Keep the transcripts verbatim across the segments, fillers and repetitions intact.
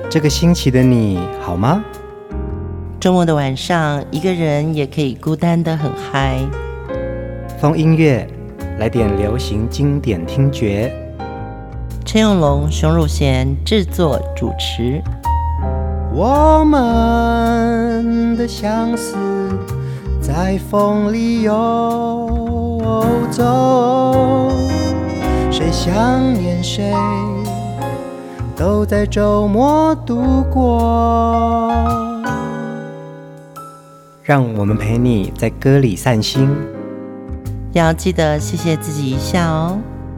这个星期的你好吗？ 周末的晚上，一个人也可以孤单得很嗨。 风音乐，来点流行经典听觉。 陈永龙、熊汝贤制作主持。 我们的相思在风里游走，谁想念谁，都在周末度过。让我们陪你在歌里散心， 要记得谢谢自己一下哦。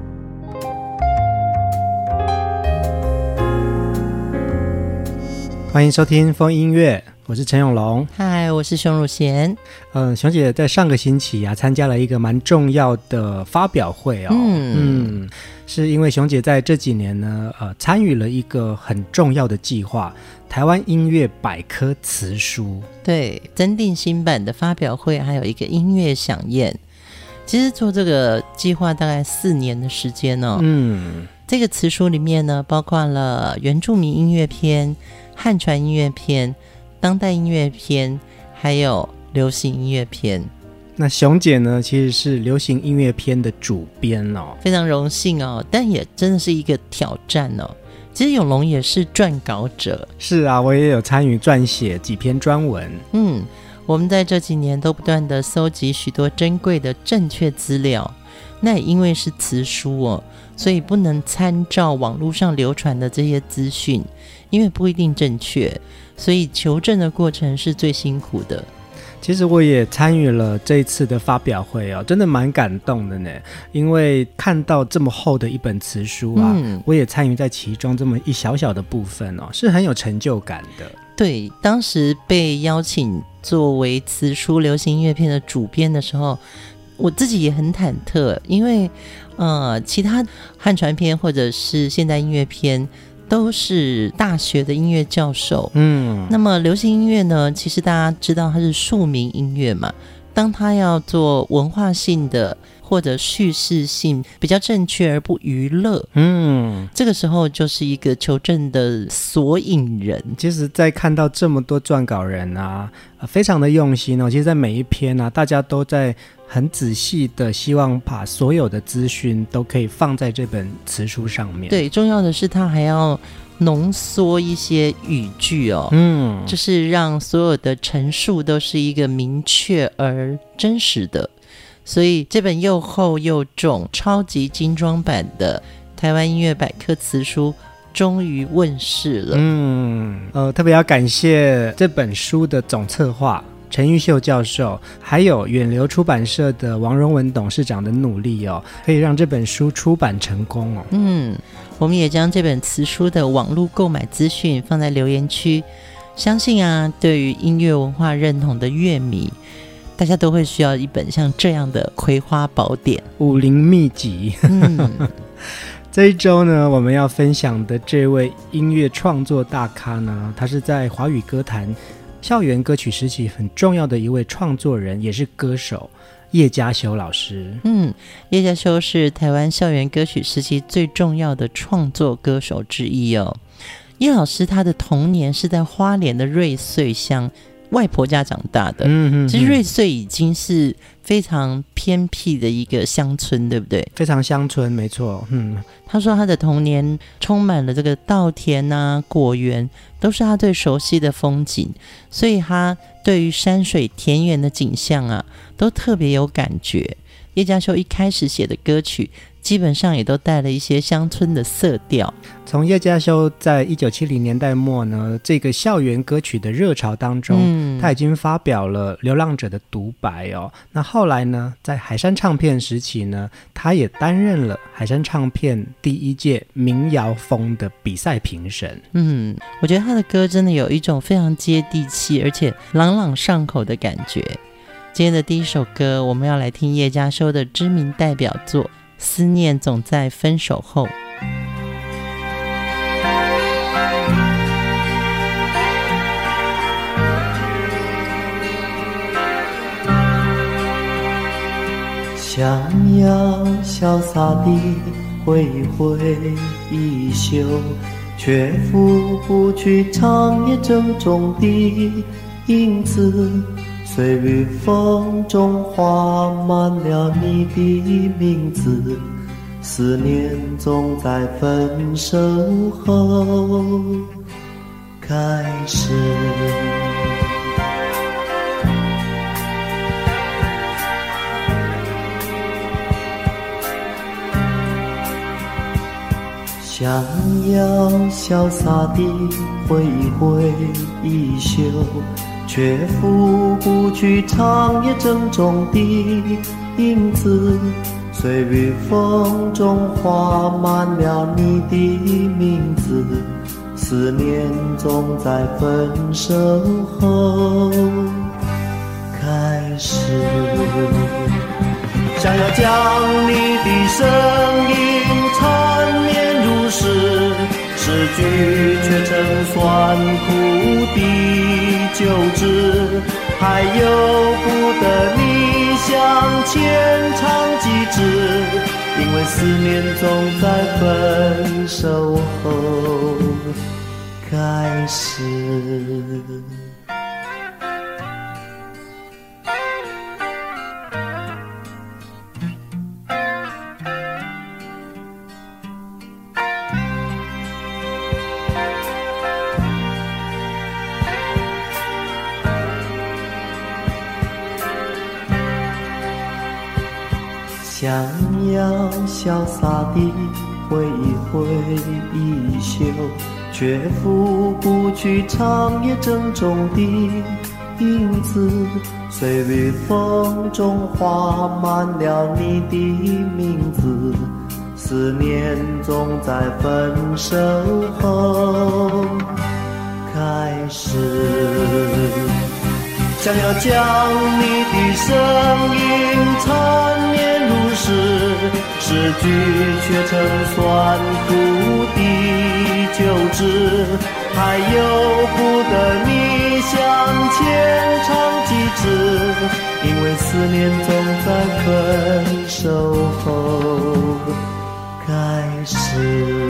欢迎收听风音乐，我是陈永龙。 嗨，我是熊汝贤。 嗯，熊姐在上个星期啊，参加了一个蛮重要的发表会哦。嗯嗯，是因为熊姐在这几年呢，呃，参与了一个很重要的计划——台湾音乐百科词书。 对，增订新版的发表会，还有一个音乐飨宴。其实做这个计划大概四年的时间哦。嗯，这个词书里面呢，包括了原住民音乐篇、汉传音乐篇、当代音乐篇，还有流行音乐篇。 那熊姐呢，其实是流行音乐篇的主编哦， 非常荣幸哦，但也真的是一个挑战哦。其实永龙也是撰稿者。是啊，我也有参与撰写几篇专文。 嗯，我们在这几年都不断的搜集许多珍贵的正确资料。那也因为是词书哦，所以不能参照网络上流传的这些资讯，因为不一定正确，所以求证的过程是最辛苦的。 其实我也参与了这一次的发表会哦，真的蛮感动的呢。因为看到这么厚的一本词书啊，嗯、我也参与在其中这么一小小的部分哦，是很有成就感的。 对，当时被邀请作为词书流行音乐篇的主编的时候，我自己也很忐忑，因为呃，其他汉传篇或者是现代音乐篇都是大学的音乐教授，嗯，那么流行音乐呢，其实大家知道它是庶民音乐嘛，当它要做文化性的或者叙事性比较正确而不娱乐，嗯，这个时候就是一个求证的索引人。 其实在看到这么多撰稿人啊、呃、非常的用心哦，其实在每一篇啊，大家都在很仔细的希望把所有的资讯都可以放在这本词书上面。 对，重要的是他还要浓缩一些语句哦，嗯，就是让所有的陈述都是一个明确而真实的。所以这本又厚又重、超级精装版的台湾音乐百科词书终于问世了。 嗯，呃，特别要感谢这本书的总策划陈玉秀教授，还有远流出版社的王荣文董事长的努力哦，可以让这本书出版成功哦。 嗯，我们也将这本词书的网络购买资讯放在留言区，相信啊，对于音乐文化认同的乐迷，大家都会需要一本像这样的葵花宝典、 武林秘籍。嗯，这一周呢，我们要分享的这位音乐创作大咖呢，他是在华语歌坛校园歌曲时期很重要的一位创作人，也是歌手叶嘉修老师。 嗯，叶嘉修是台湾校园歌曲时期最重要的创作歌手之一哦。叶老师他的童年是在花莲的瑞穗乡外婆家长大的。嗯嗯，其实瑞穗已经是非常偏僻的一个乡村，对不对？ 非常乡村，没错。嗯， 他说他的童年充满了这个稻田啊、果园，都是他最熟悉的风景，所以他对于山水田园的景象啊，都特别有感觉。叶嘉修一开始写的歌曲基本上也都带了一些乡村的色调。 从叶嘉修在一九七零年代末呢，这个校园歌曲的热潮当中、嗯、他已经发表了《流浪者的独白》哦。那后来呢，在海山唱片时期呢，他也担任了海山唱片第一届民谣风的比赛评审。 嗯，我觉得他的歌真的有一种非常接地气而且朗朗上口的感觉。今天的第一首歌，我们要来听叶嘉修的知名代表作《思念总在分手后》。 想要潇洒地挥挥衣袖， 却拂不去长夜郑重的影子，随雨风中画满了你的名字，思念总在分手后开始。想要潇洒地挥一挥衣袖，却拂不去长夜郑重的影子，随雨风中画满了你的名字，思念总在分手后开始。想要将你的声音缠绵入室，诗句却成酸苦的酒汁，还由不得你向前唱几支，因为思念总在分手后开始。想要潇洒地挥一挥衣袖，却拂不去长夜郑重的影子，随雨风中画满了你的名字，思念总在分手后开始。想要将你的声音缠绵入室，诗句却成酸苦的酒汁，还由不得你向前唱几支，因为思念总在分手后开始。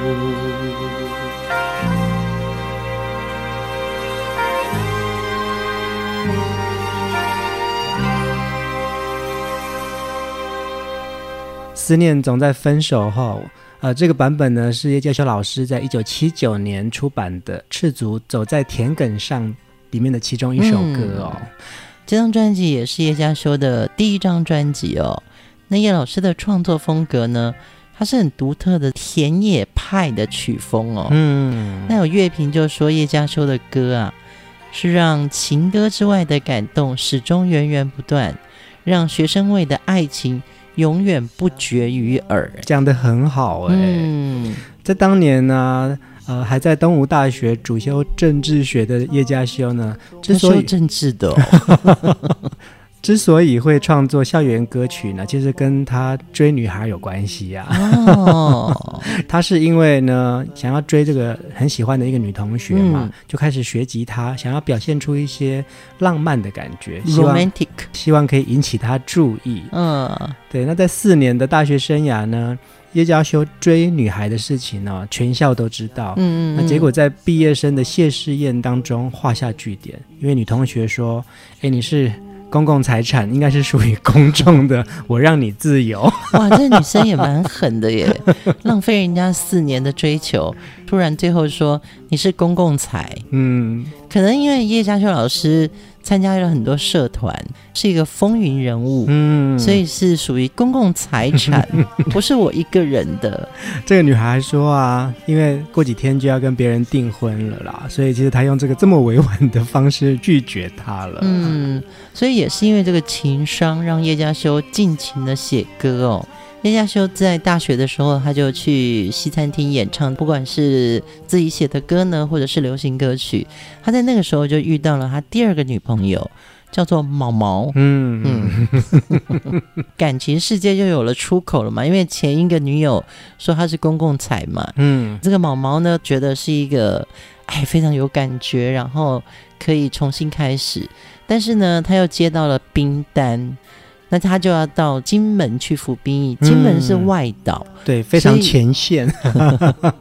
思念总在分手后，呃，这个版本呢是叶嘉修老师在一九七九年出版的《赤足走在田埂上》里面的其中一首歌哦。 嗯、这张专辑也是叶嘉修的第一张专辑哦。那叶老师的创作风格呢，它是很独特的田野派的曲风哦。嗯，那有乐评就说叶嘉修的歌啊，是让情歌之外的感动始终源源不断，让学生味的爱情永远不绝于耳。 讲得很好哎、欸嗯，在当年呢、呃，还在东吴大学主修政治学的叶嘉修呢，之所以政治的、哦， 之所以会创作校园歌曲呢，其实跟他追女孩有关系啊。哦，他是因为呢想要追这个很喜欢的一个女同学嘛，嗯、就开始学吉他，想要表现出一些浪漫的感觉 ，romantic， 希望可以引起他注意。嗯，对。那在四年的大学生涯呢，叶嘉修追女孩的事情呢，全校都知道。嗯嗯。那结果在毕业生的谢师宴当中画下句点，因为女同学说：“哎，你是公共财产，应该是属于公众的，我让你自由。” 哇，这女生也蛮狠的耶，浪费人家四年的追求，突然最后说你是公共财。嗯，可能因为叶嘉修老师参加了很多社团，是一个风云人物，嗯，所以是属于公共财产，不是我一个人的。 这个女孩说啊，因为过几天就要跟别人订婚了啦，所以其实她用这个这么委婉的方式拒绝他了。 嗯，所以也是因为这个情伤，让叶嘉修尽情的写歌哦。叶嘉修在大学的时候，他就去西餐厅演唱，不管是自己写的歌呢，或者是流行歌曲。他在那个时候就遇到了他第二个女朋友，叫做毛毛。嗯嗯，感情世界就有了出口了嘛，因为前一个女友说他是公共财嘛。嗯，这个毛毛呢，觉得是一个哎非常有感觉，然后可以重新开始，但是呢，他又接到了兵单。那他就要到金门去服兵役，金门是外岛、 嗯、对，非常前线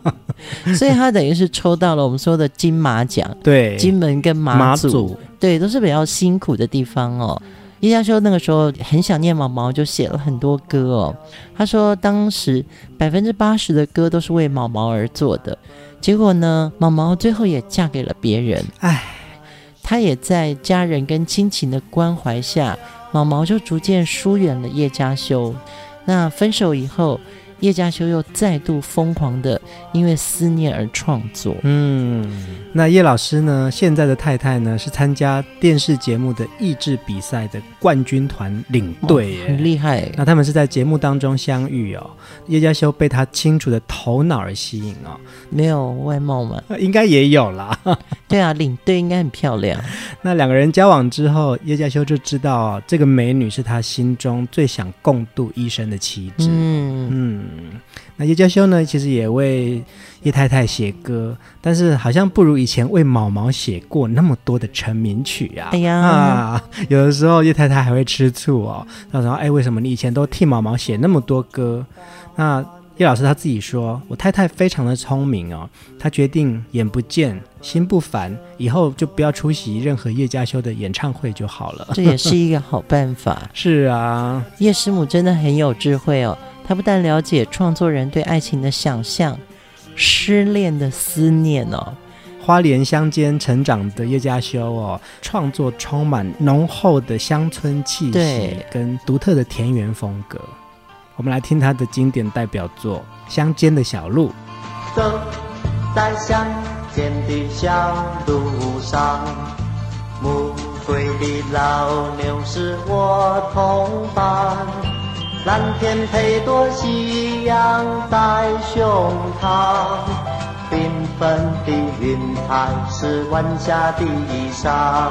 所以他等于是抽到了我们说的金马奖， 对， 金门跟马祖，马祖对，都是比较辛苦的地方哦。叶嘉修那个时候很想念毛毛，就写了很多歌哦。他说当时百分之八十的歌都是为毛毛而做的，结果呢，毛毛最后也嫁给了别人。唉，他也在家人跟亲情的关怀下，毛毛就逐渐疏远了叶嘉修。那分手以后，叶嘉修又再度疯狂的因为思念而创作。 嗯，那叶老师呢，现在的太太呢是参加电视节目的益智比赛的冠军团领队耶、 哦、很厉害。 那他们是在节目当中相遇哦，叶嘉修被他清楚的头脑而吸引哦。 没有外貌吗？ 应该也有啦。 对啊，领队应该很漂亮。 那两个人交往之后，叶嘉修就知道、哦、这个美女是他心中最想共度一生的妻子。嗯嗯，那叶嘉修呢，其实也为叶太太写歌，但是好像不如以前为毛毛写过那么多的成名曲啊。 哎呀， 啊，有的时候叶太太还会吃醋哦，她说：“哎，为什么你以前都替毛毛写那么多歌？”那叶老师他自己说，我太太非常的聪明哦，她决定眼不见心不烦，以后就不要出席任何叶嘉修的演唱会就好了。 这也是一个好办法。 是啊， 叶师母真的很有智慧哦，她不但了解创作人对爱情的想象，失恋的思念哦。 花莲乡间成长的叶嘉修哦，创作充满浓厚的乡村气息跟独特的田园风格。我们来听他的经典代表作《乡间的小路》。 走在乡间的小路上，暮归的老牛是我同伴，蓝天配朵夕阳在胸膛，缤纷的云彩是晚霞的衣裳，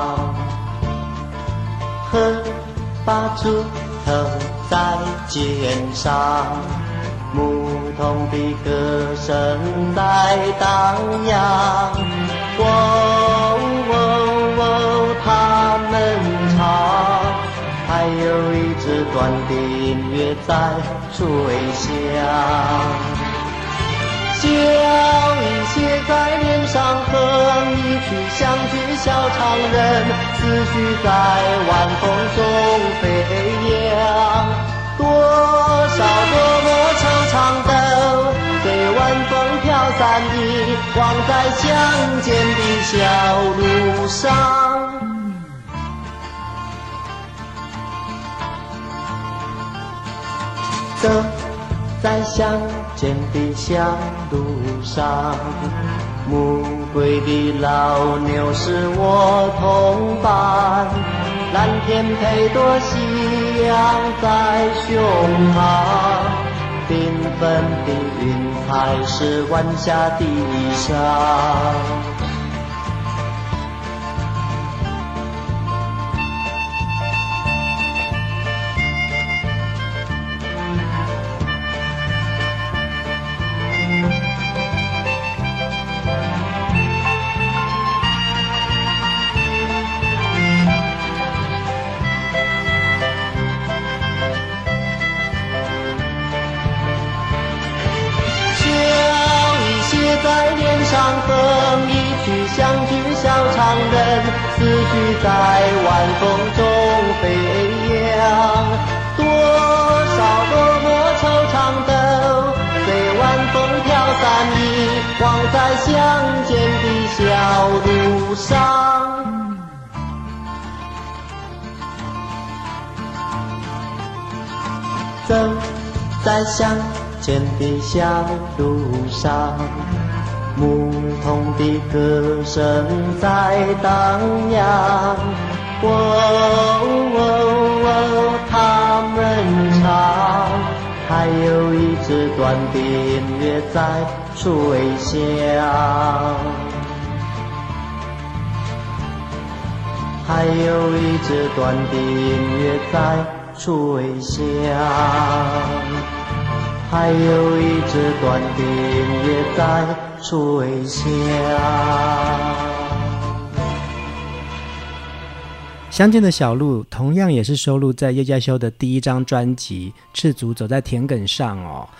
河把锄头在肩上，牧童的歌声在荡漾，喔喔喔他们唱，还有一支短的音乐在吹响，笑意写在脸上，哼一曲乡居小唱人，思绪在晚风中飞扬，多少多么长长的随晚风飘散的望在乡间的小路上，走在乡间的小路上，暮归的老牛是我同伴，蓝天配朵夕阳在胸膛，缤纷的云彩是晚霞的衣裳，哼一曲乡居小唱人，思绪在晚风中飞扬，多少多么惆怅的随晚风飘散的望在乡间的小路上，走在乡间的小路上，牧童的歌声在荡漾，喔喔喔他们唱，还有一支短的音乐在吹响，还有一支短的音乐在吹响，还有一支短的音乐在吹响。 乡间的小路同样也是收录在叶嘉修的第一张专辑《赤足走在田埂上》哦。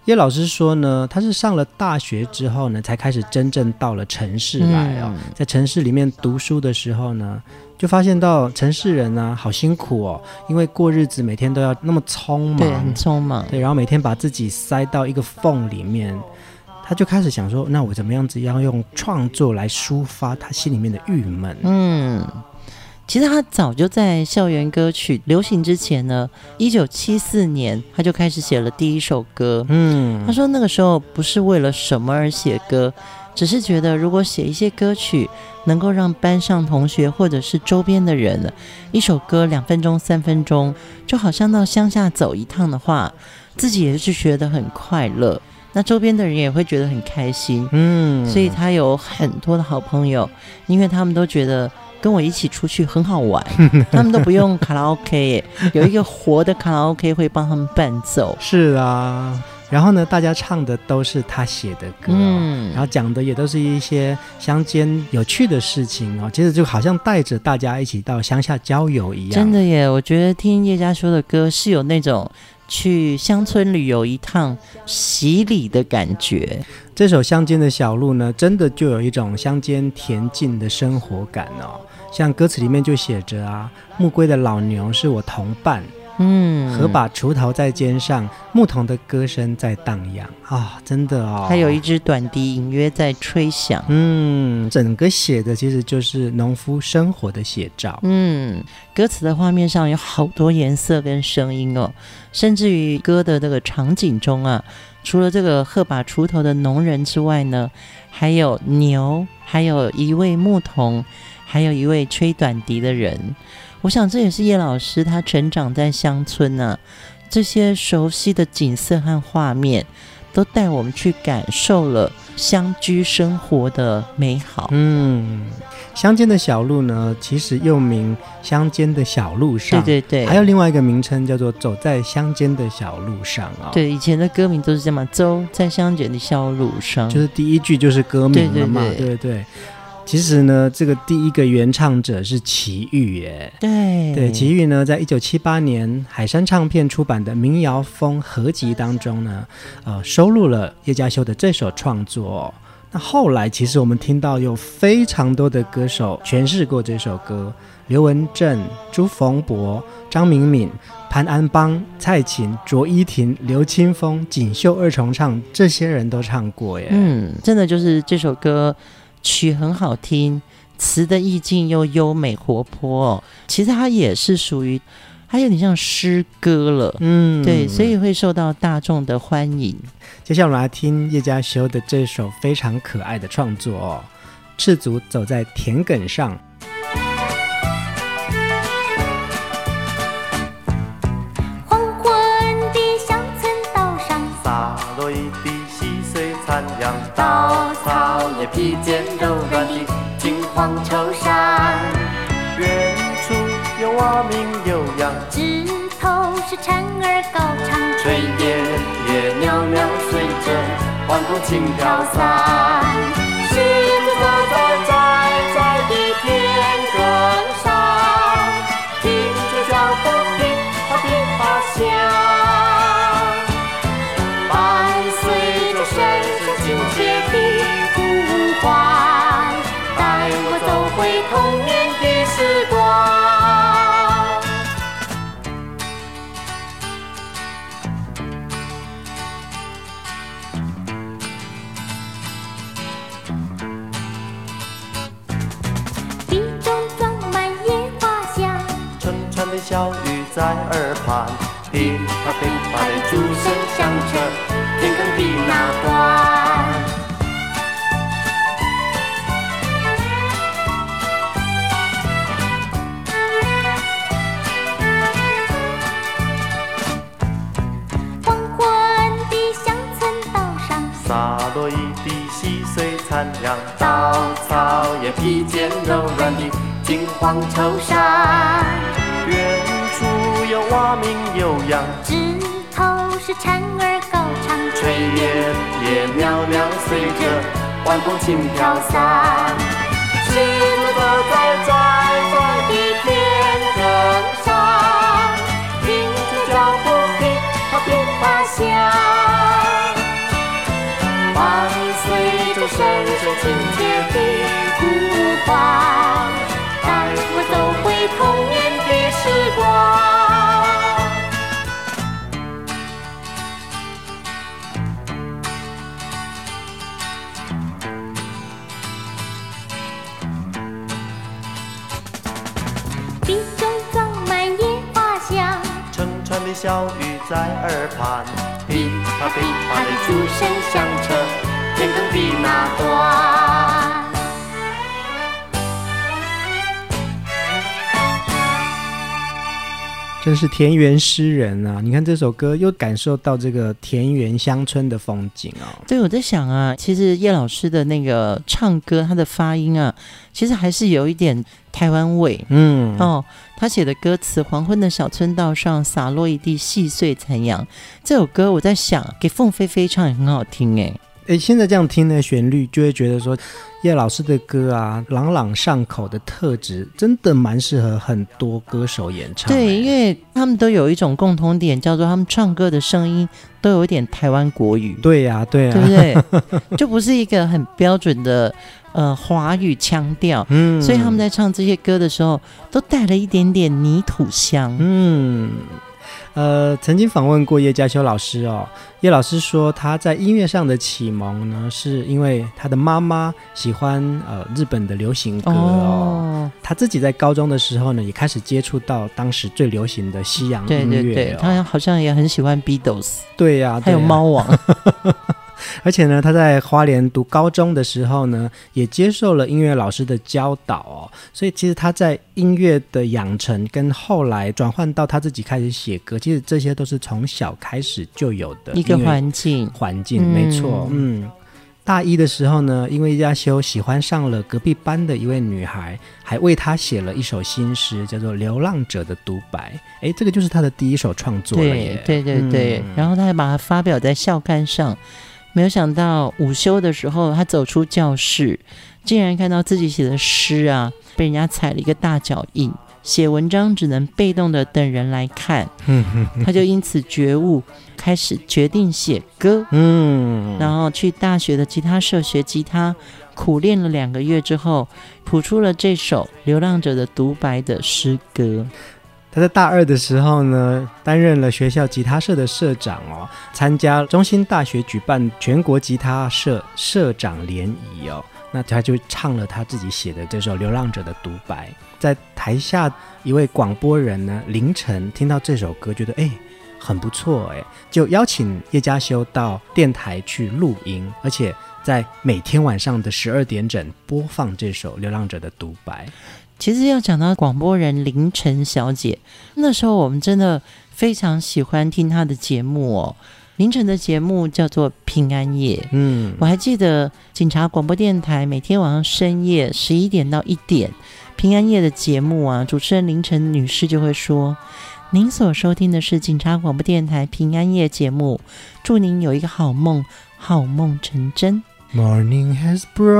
叶老师说呢，他是上了大学之后呢，才开始真正到了城市来哦。嗯、在城市里面读书的时候呢，就发现到城市人啊，好辛苦哦，因为过日子每天都要那么匆忙， 对，很匆忙， 对，然后每天把自己塞到一个缝里面。他就开始想说，那我怎么样子要用创作来抒发他心里面的郁闷。 嗯，其实他早就在校园歌曲流行之前呢，一九七四年他就开始写了第一首歌。嗯，他说那个时候不是为了什么而写歌，只是觉得如果写一些歌曲能够让班上同学或者是周边的人，一首歌两分钟三分钟，就好像到乡下走一趟的话，自己也是觉得很快乐，那周边的人也会觉得很开心。嗯，所以他有很多的好朋友，因为他们都觉得跟我一起出去很好玩，他们都不用卡拉 OK 耶，有一个活的卡拉 OK 会帮他们伴奏。 是啊，然后呢，大家唱的都是他写的歌、哦嗯、然后讲的也都是一些乡间有趣的事情哦，其实就好像带着大家一起到乡下郊游一样。 真的耶，我觉得听叶家修的歌是有那种去乡村旅游一趟洗礼的感觉。 这首乡间的小路呢，真的就有一种乡间恬静的生活感哦。像歌词里面就写着啊，暮归的老牛是我同伴，嗯，禾把锄头在肩上，牧童的歌声在荡漾啊，真的哦。 还有一支短笛隐约在吹响。 嗯，整个写的其实就是农夫生活的写照。 嗯，歌词的画面上有好多颜色跟声音哦，甚至于歌的这个场景中啊，除了这个禾把锄头的农人之外呢，还有牛，还有一位牧童，还有一位吹短笛的人。我想这也是叶老师他成长在乡村啊，这些熟悉的景色和画面都带我们去感受了乡居生活的美好。 嗯，乡间的小路呢，其实又名乡间的小路上， 对对对， 还有另外一个名称叫做走在乡间的小路上啊、哦。 对，以前的歌名都是这样，走在乡间的小路上， 就是第一句就是歌名了嘛，对对 对, 对, 对。其实呢，这个第一个原唱者是齐豫耶。 对对，齐豫呢，在一九七八年海山唱片出版的民谣风合集当中呢，呃，收录了叶家修的这首创作、哦。那后来其实我们听到有非常多的歌手诠释过这首歌，刘文正、朱逢博、张敏敏、潘安邦、蔡琴、卓依婷、刘清风、锦绣二重唱，这些人都唱过耶。 嗯，真的就是这首歌曲很好听，词的意境又优美活泼、哦、其实它也是属于它有点像诗歌了。嗯，对，所以会受到大众的欢迎。 接下来我们来听叶家修的这首非常可爱的创作哦，赤足走在田埂上。 黄昏的乡村道上， 洒落一地细碎残阳，稻草也披肩柔软的金黄绸衫。远处有蛙鸣悠扬， 枝头是蝉儿高唱， 炊烟也袅袅随着晚风轻飘散。狮子坐在窄窄的田埂上，听着脚步噼啪噼啪响，伴随着深深亲切的呼唤，带我走回童年的时光。 地中装满野花香， 春川的小雨在耳畔，噼啪噼啪的竹声响彻田埂的那端。 黄昏的乡村道上， 洒落一地细碎残阳，稻草也披肩柔软的金黄绸衫。远处有蛙鸣悠扬， 枝头是蝉儿高唱， 炊烟也袅袅随着晚风轻飘散。狮子坐在窄窄的田埂上，听着脚步噼啪噼啪响， 是亲切的呼唤，带我走回童年的时光。地中藏满野花香， 成串的小雨在耳畔，噼啪噼啪的竹声响彻天空的那端。 真是田园诗人啊！你看这首歌又感受到这个田园乡村的风景哦。 对，我在想啊，其实叶老师的那个唱歌，他的发音啊，其实还是有一点台湾味。嗯，哦，他写的歌词《黄昏的小村道上洒落一地细碎残阳》，这首歌我在想，给凤飞飞唱也很好听哎。 诶，现在这样听的旋律，就会觉得说叶老师的歌啊，朗朗上口的特质，真的蛮适合很多歌手演唱。 对，因为他们都有一种共同点，叫做他们唱歌的声音都有一点台湾国语。 对呀、啊，对呀、啊， 对不对？就不是一个很标准的呃华语腔调，嗯，所以他们在唱这些歌的时候，都带了一点点泥土香， 嗯。呃，曾经访问过叶嘉修老师哦，叶老师说他在音乐上的启蒙呢，是因为他的妈妈喜欢呃日本的流行歌哦，他自己在高中的时候呢，也开始接触到当时最流行的西洋音乐、哦， 对对对，他好像也很喜欢 Beatles， 对呀、啊， 还有猫王。 而且呢，他在花莲读高中的时候呢，也接受了音乐老师的教导哦，所以其实他在音乐的养成跟后来转换到他自己开始写歌，其实这些都是从小开始就有的一个环境环境，没错，嗯。大一的时候呢，因为叶嘉修喜欢上了隔壁班的一位女孩，还为她写了一首新诗，叫做《流浪者的独白》。哎，这个就是他的第一首创作了耶。 对对对对、嗯，然后他还把它发表在校刊上。没有想到午休的时候，他走出教室，竟然看到自己写的诗啊，被人家踩了一个大脚印。写文章只能被动的等人来看，他就因此觉悟，开始决定写歌。嗯，然后去大学的吉他社学吉他，苦练了两个月之后，谱出了这首《流浪者的独白》的诗歌。 他在大二的时候呢，担任了学校吉他社的社长哦，参加中兴大学举办全国吉他社社长联谊哦，那他就唱了他自己写的这首《流浪者的独白》。在台下一位广播人呢，凌晨听到这首歌，觉得哎很不错哎，就邀请叶嘉修到电台去录音，而且在每天晚上的十二点整播放这首《流浪者的独白》。 其实要讲到广播人凌晨小姐，那时候我们真的非常喜欢听她的节目哦。凌晨的节目叫做平安夜，嗯，我还记得警察广播电台每天晚上深夜十一点到一点，平安夜的节目啊，主持人凌晨女士就会说：“您所收听的是警察广播电台平安夜节目，祝您有一个好梦，好梦成真。” Morning has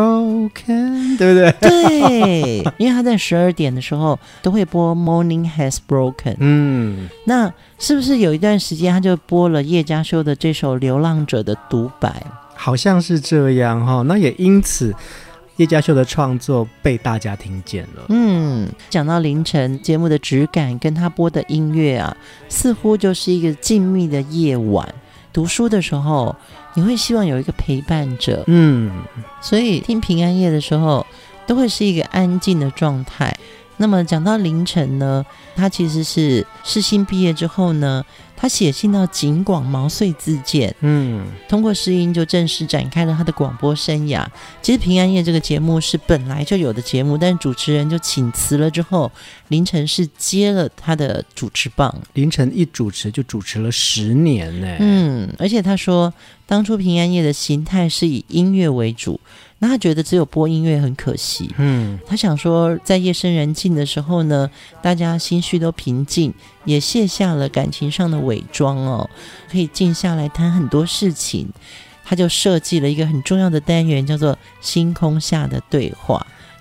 broken， 对不对？ 对，因为他在十二点的时候都会播 Morning has broken。嗯，那是不是有一段时间他就播了叶嘉修的这首《流浪者的独白》？ 好像是这样哈、哦。那也因此，叶嘉修的创作被大家听见了。 嗯，讲到凌晨节目的质感跟他播的音乐啊，似乎就是一个静谧的夜晚。读书的时候，你会希望有一个陪伴者，嗯，所以听平安夜的时候，都会是一个安静的状态。那么讲到凌晨呢，他其实是世新毕业之后呢，他写信到警广毛遂自荐，嗯，通过试音就正式展开了他的广播生涯。其实平安夜这个节目是本来就有的节目，但主持人就请辞了之后，凌晨是接了他的主持棒。 凌晨一主持就主持了十年呢， 嗯，而且他说当初平安夜的形态是以音乐为主，那他觉得只有播音乐很可惜，嗯，他想说在夜深人静的时候呢，大家心绪都平静，也卸下了感情上的伪装哦，可以静下来谈很多事情。他就设计了一个很重要的单元，叫做星空下的对话。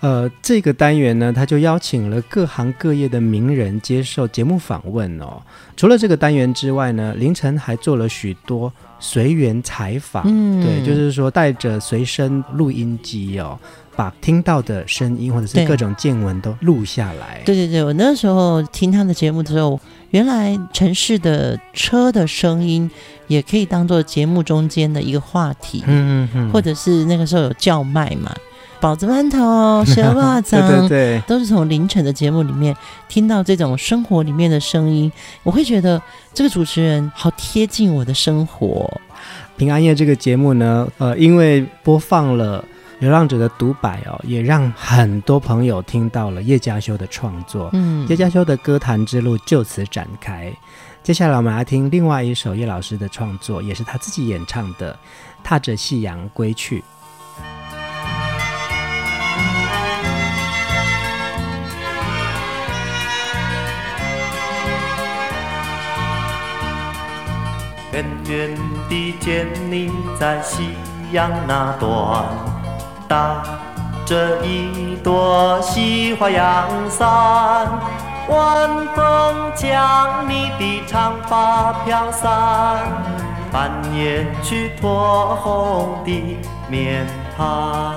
呃，这个单元呢，他就邀请了各行各业的名人接受节目访问哦。除了这个单元之外呢，凌晨还做了许多随缘采访，嗯，对，就是说带着随身录音机哦，把听到的声音或者是各种见闻都录下来。 对对对，我那时候听他的节目的时候，原来城市的车的声音也可以当做节目中间的一个话题，嗯嗯嗯，或者是那个时候有叫卖嘛，包子馒头、蛇袜子，对对对，都是从凌晨的节目里面听到这种生活里面的声音，我会觉得这个主持人好贴近我的生活。 平安夜这个节目呢，呃，因为播放了流浪者的独白哦，也让很多朋友听到了叶嘉修的创作，嗯，叶嘉修的歌坛之路就此展开。接下来我们来听另外一首叶老师的创作，也是他自己演唱的《踏着夕阳归去》。 远远地见你在夕阳那端，打着一朵西花阳伞，晚风将你的长发飘散，半夜去驮红的面汤。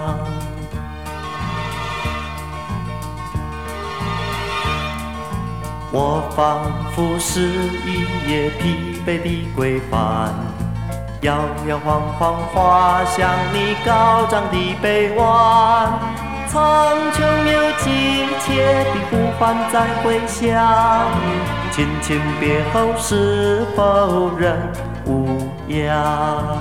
我仿佛是一夜疲惫的归帆，摇摇晃晃滑向你高涨的北湾，苍穹有急切的呼唤在回响，亲亲别后是否仍无恙？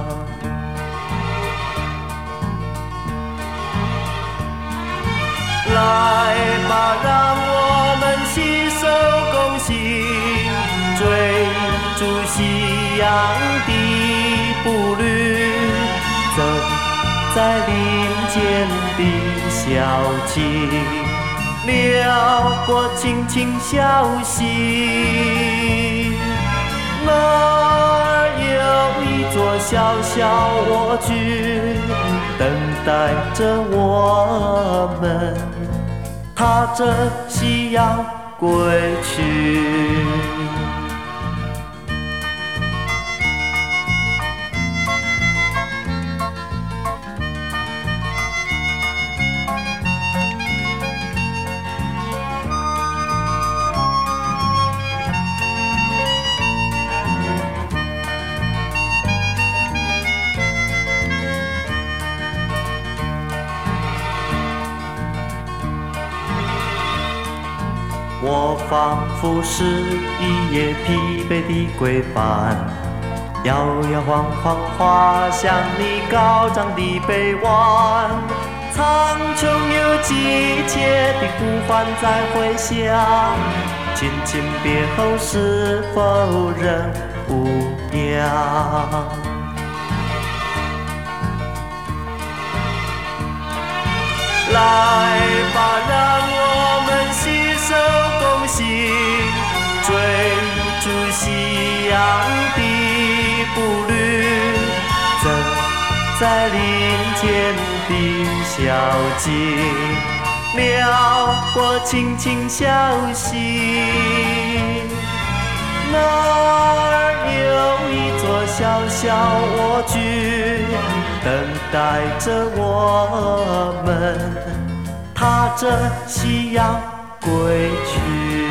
来吧，让我们携手共行，追逐夕阳的步履，走在林间的小径，撩拨轻轻笑息。那儿有一座小小蜗居，等待着我们踏着夕阳归去。我仿佛是一夜疲惫的归帆，摇摇晃晃滑向你高涨的北湾，苍穹有急切的呼唤在回响，亲亲别后是否仍无恙？来吧，让我们携手共行，追逐夕阳的步履，走在林间的小径，撩拨轻轻笑息。那儿有一座小小蜗居，等待着我们踏着夕阳归去。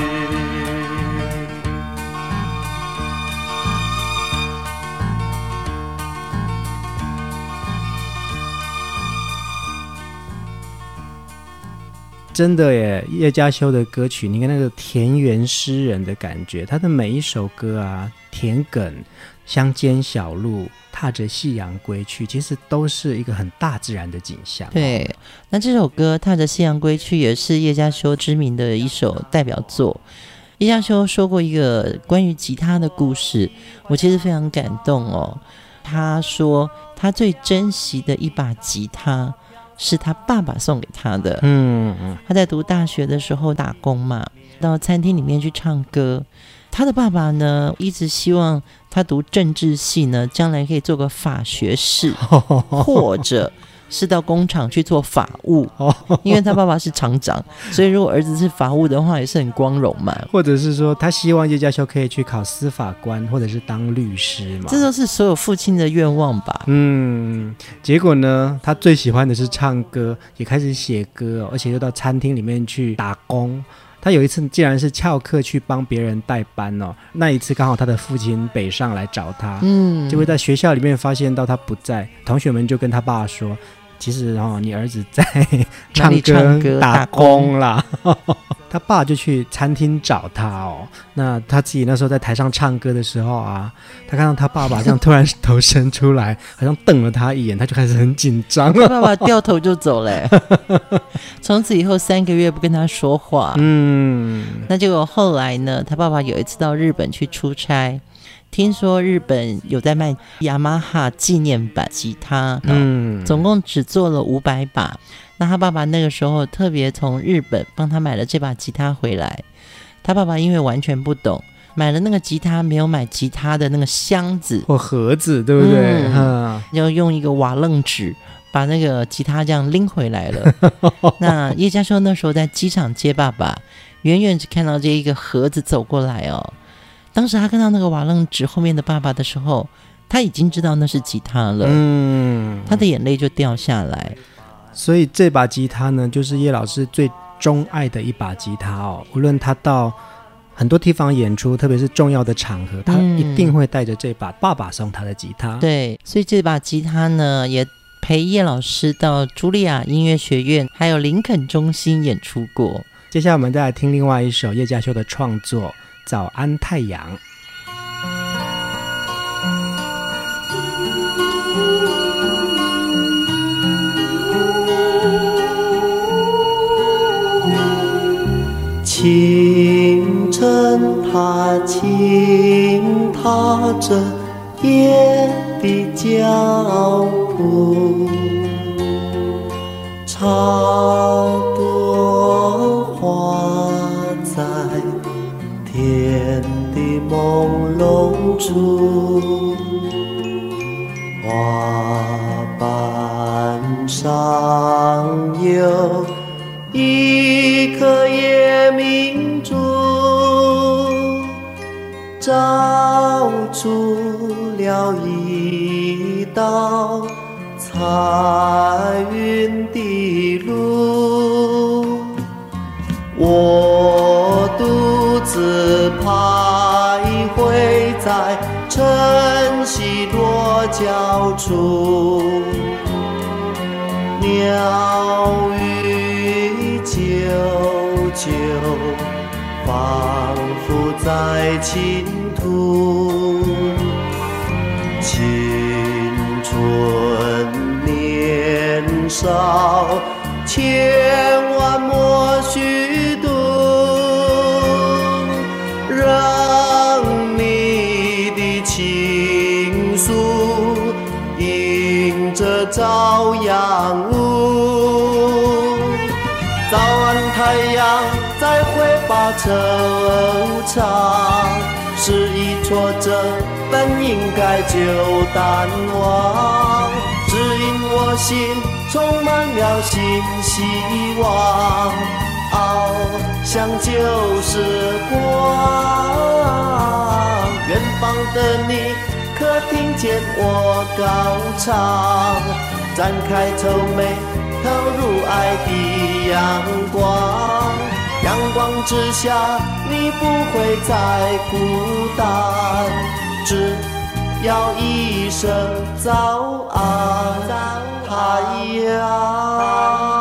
真的耶，叶嘉修的歌曲，你看那个田园诗人的感觉，他的每一首歌啊，田埂、乡间小路、踏着夕阳归去，其实都是一个很大自然的景象。 对，那这首歌《踏着夕阳归去》也是叶嘉修知名的一首代表作。叶嘉修说过一个关于吉他的故事，我其实非常感动哦。他说他最珍惜的一把吉他是他爸爸送给他的。嗯嗯，他在读大学的时候打工嘛，到餐厅里面去唱歌。他的爸爸呢，一直希望他读政治系呢，将来可以做个法学士，或者是到工厂去做法务，因为他爸爸是厂长，所以如果儿子是法务的话也是很光荣嘛。 或者是说他希望叶家修可以去考司法官或者是当律师嘛， 这都是所有父亲的愿望吧。 嗯，结果呢他最喜欢的是唱歌，也开始写歌、哦、而且又到餐厅里面去打工。他有一次竟然是翘课去帮别人代班哦，那一次刚好他的父亲北上来找他，嗯，结果在学校里面发现到他不在，同学们就跟他爸说，其实哦，你儿子在唱歌, 唱歌打工啦。他爸就去餐厅找他哦，那他自己那时候在台上唱歌的时候啊，他看到他爸爸这样突然头伸出来，好像瞪了他一眼，他就开始很紧张。 他爸爸掉头就走了，从此以后三个月不跟他说话。嗯，那结果后来呢，他爸爸有一次到日本去出差，听说日本有在卖雅马哈纪念版吉他，嗯，总共只做了五百把。那他爸爸那个时候特别从日本帮他买了这把吉他回来，他爸爸因为完全不懂，买了那个吉他没有买吉他的那个箱子或盒子，对不对？ 嗯，要用一个瓦楞纸把那个吉他这样拎回来了。那叶家修那时候在机场接爸爸，远远只看到这一个盒子走过来哦。当时他看到那个瓦楞纸后面的爸爸的时候，他已经知道那是吉他了，嗯，他的眼泪就掉下来。 所以这把吉他呢，就是叶老师最钟爱的一把吉他哦。无论他到很多地方演出，特别是重要的场合，他一定会带着这把爸爸送他的吉他。 嗯，对，所以这把吉他呢，也陪叶老师到茱莉亚音乐学院还有林肯中心演出过。 接下来我们再来听另外一首叶家修的创作《早安太阳》。 清晨它轻踏着夜的脚步，插朵花在天的朦胧处，花瓣上有一颗夜明珠，照出了一道彩云的路。我独自徘徊在晨曦落脚处，鸟语啾啾，仿佛在倾吐。青春年少，千万莫虚度，让你的情愫迎着朝阳雾。早安太阳，再会吧惆怅，是一挫折本应该就淡忘，只因我心充满了新希望，翱翔旧时光。远方的你可听见我高唱，展开愁眉投入爱的阳光，阳光之下你不会再孤单，只要一声早安太阳。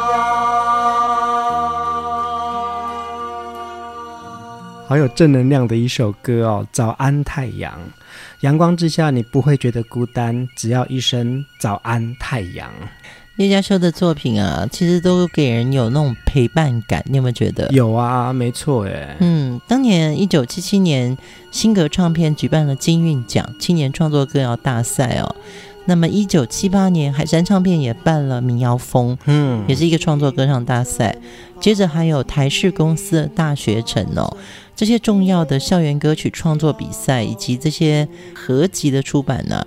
好有正能量的一首歌哦，早安太阳。阳光之下你不会觉得孤单，只要一声早安太阳。 叶家修的作品啊，其实都给人有那种陪伴感，你有没有觉得？ 有啊，没错耶。 嗯，当年一九七七年新格唱片举办了金韵奖青年创作歌谣大赛哦。那么一九七八年海山唱片也办了民谣风，嗯，也是一个创作歌唱大赛。接着还有台视公司的大学城哦，这些重要的校园歌曲创作比赛以及这些合集的出版呢、啊，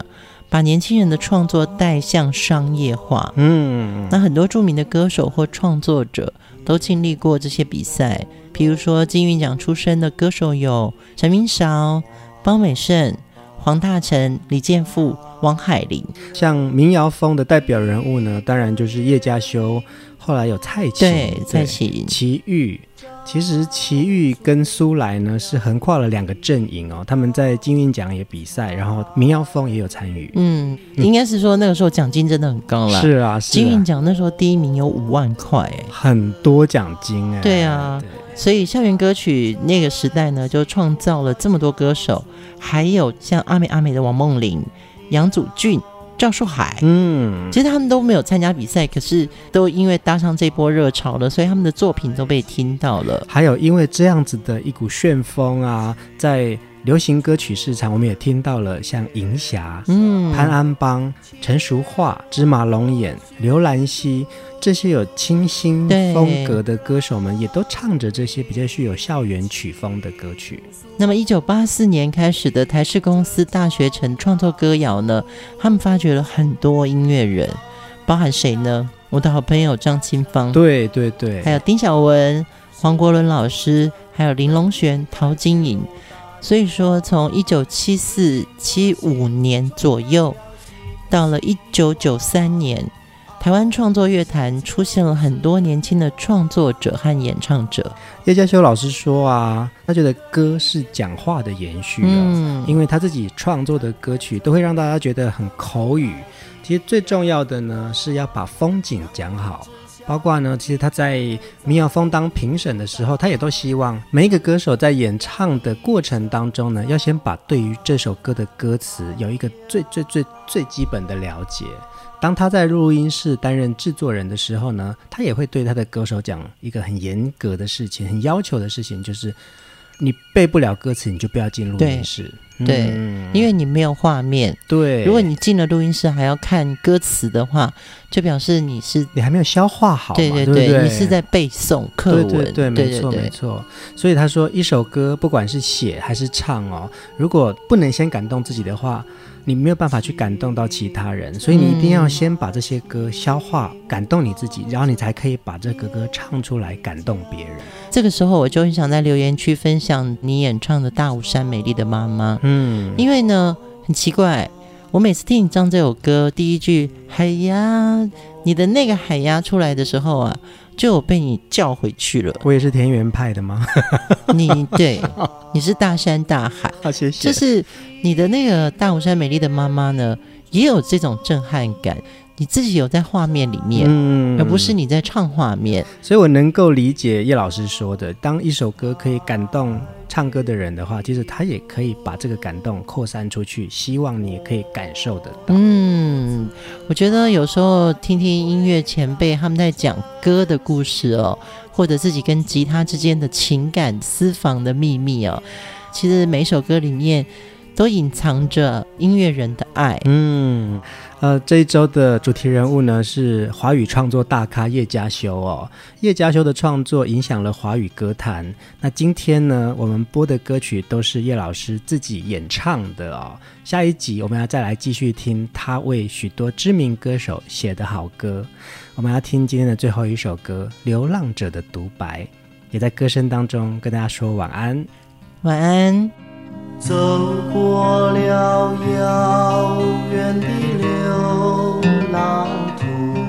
把年轻人的创作带向商业化。 嗯， 那很多著名的歌手或创作者都经历过这些比赛，比如说金韵奖出身的歌手有陈明韶、包美胜、黄大成、李健富、王海玲。 像民谣风的代表人物呢，当然就是叶嘉修，后来有蔡琴， 对，蔡琴、 齐豫。其实齐豫跟苏来呢是横跨了两个阵营哦，他们在金韵奖也比赛，然后民谣风也有参与。 嗯，应该是说那个时候奖金真的很高了。 是啊，是啊， 金韵奖那时候第一名有五万块，哎， 很多奖金哎。 对啊，对，所以校园歌曲那个时代呢，就创造了这么多歌手，还有像阿美阿美的王梦麟、杨祖峻、赵树海，嗯，其实他们都没有参加比赛，可是都因为搭上这波热潮了，所以他们的作品都被听到了。 还有因为这样子的一股旋风啊，在流行歌曲市场，我们也听到了像银霞、嗯、潘安邦、陈淑桦、芝麻龙眼、刘兰熙这些有清新风格的歌手们，也都唱着这些比较具有校园曲风的歌曲。 那么一九八四年开始的台视公司大学城创作歌谣呢，他们发掘了很多音乐人，包含谁呢？我的好朋友张清芳， 对对对， 还有丁晓文、黄国伦老师，还有林隆璇、陶晶莹。所以说从一九七四、七五年左右到了一九九三年，台湾创作乐坛出现了很多年轻的创作者和演唱者。 叶嘉修老师说啊，他觉得歌是讲话的延续、哦嗯、因为他自己创作的歌曲都会让大家觉得很口语，其实最重要的呢是要把风景讲好。包括呢，其实他在民谣风当评审的时候，他也都希望每一个歌手在演唱的过程当中呢，要先把对于这首歌的歌词有一个最最最最基本的了解。当他在录音室担任制作人的时候呢，他也会对他的歌手讲一个很严格的事情，很要求的事情，就是你背不了歌词，你就不要进录音室。 对、 嗯， 因为你没有画面。 对， 如果你进了录音室还要看歌词的话，就表示你是你还没有消化好嘛。 对对 对, 对, 对， 你是在背诵课文。 对对对，没错没错。所以他说，一首歌不管是写还是唱哦，如果不能先感动自己的话，你没有办法去感动到其他人，所以你一定要先把这些歌消化，感动你自己，然后你才可以把这个歌唱出来，感动别人。 这个时候我就很想在留言区分享你演唱的《大武山美丽的妈妈》。嗯，因为呢很奇怪，我每次听你唱这首歌，第一句海呀，你的那个海呀出来的时候啊，就有被你叫回去了。 我也是田园派的吗？ 你对，你是大山大海。 好，谢谢。 就是你的那个大武山美丽的妈妈呢，也有这种震撼感。你自己有在画面里面、嗯、而不是你在唱画面。 所以我能够理解叶老师说的，当一首歌可以感动唱歌的人的话，其实他也可以把这个感动扩散出去，希望你也可以感受得到。 嗯，我觉得有时候听听音乐前辈他们在讲歌的故事哦，或者自己跟吉他之间的情感私房的秘密哦，其实每首歌里面都隐藏着音乐人的爱。 嗯，呃，这一周的主题人物呢是华语创作大咖叶嘉修哦。叶嘉修的创作影响了华语歌坛。那今天呢，我们播的歌曲都是叶老师自己演唱的哦。下一集我们要再来继续听他为许多知名歌手写的好歌。我们要听今天的最后一首歌《流浪者的独白》，也在歌声当中跟大家说晚安。 晚安。 走过了遥远的流浪途，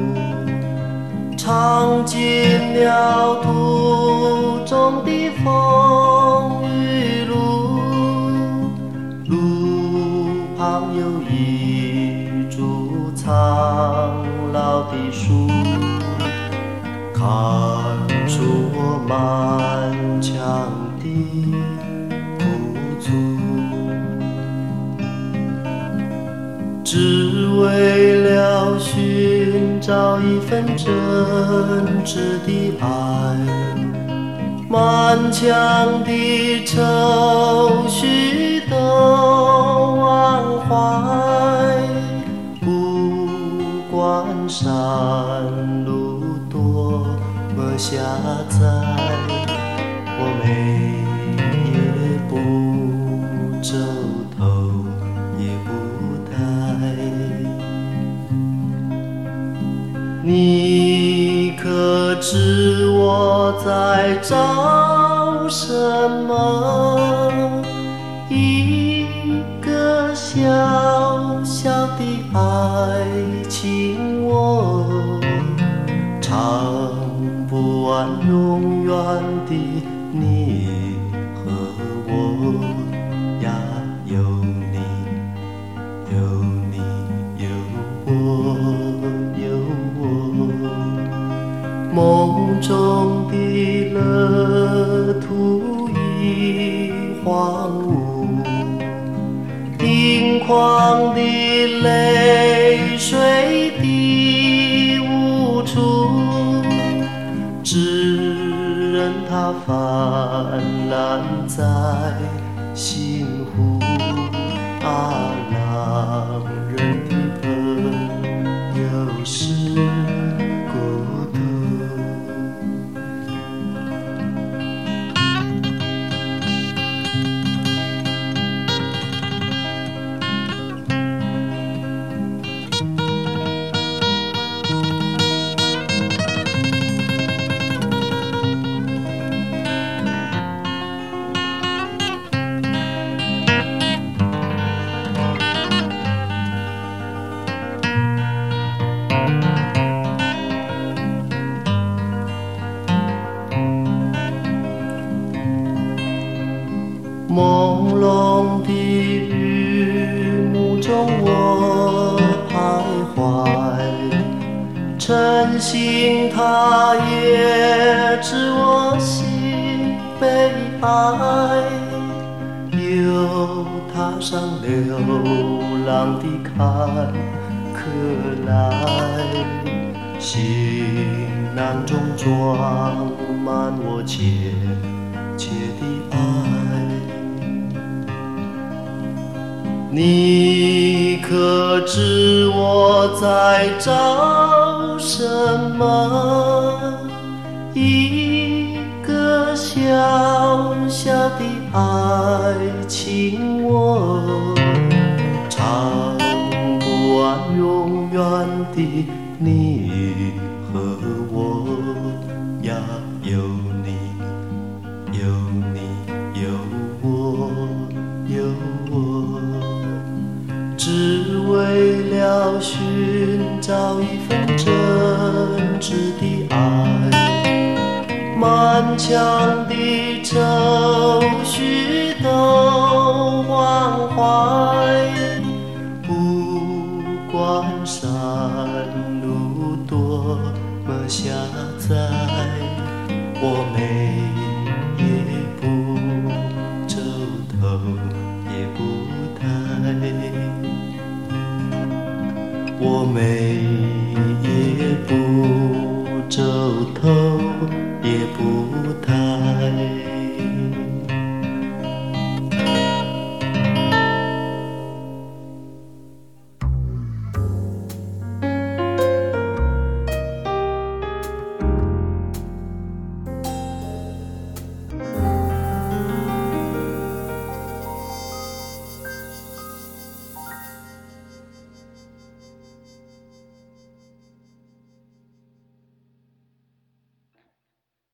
尝尽了途中的风雨路，路旁有一株苍老的树，看出我漫长的只为了寻找一份真挚的爱，满腔的愁绪都忘怀，不管山路多么狭窄，我每夜不皱头也不呆。 你可知我在找什么？一个小小的爱情，我唱不完永远的你和我呀，有你有你有我有我，梦中的乐土已荒芜，盈眶的泪水滴无处，只任它泛滥在心湖。啊，浪人的朋友是孤独。朦胧的雨幕中我徘徊，晨星它也知我心悲哀，又踏上流浪的坎坷来，行囊中装满我切切的爱。你可知我在找什么？一个小小的爱情，我唱不完永远的你和我呀，有你有你有我有我，只为了寻找一份真挚的爱，满腔的愁绪都忘怀，不管山路多么狭窄，我每夜不皱头也不抬，我每夜不皱头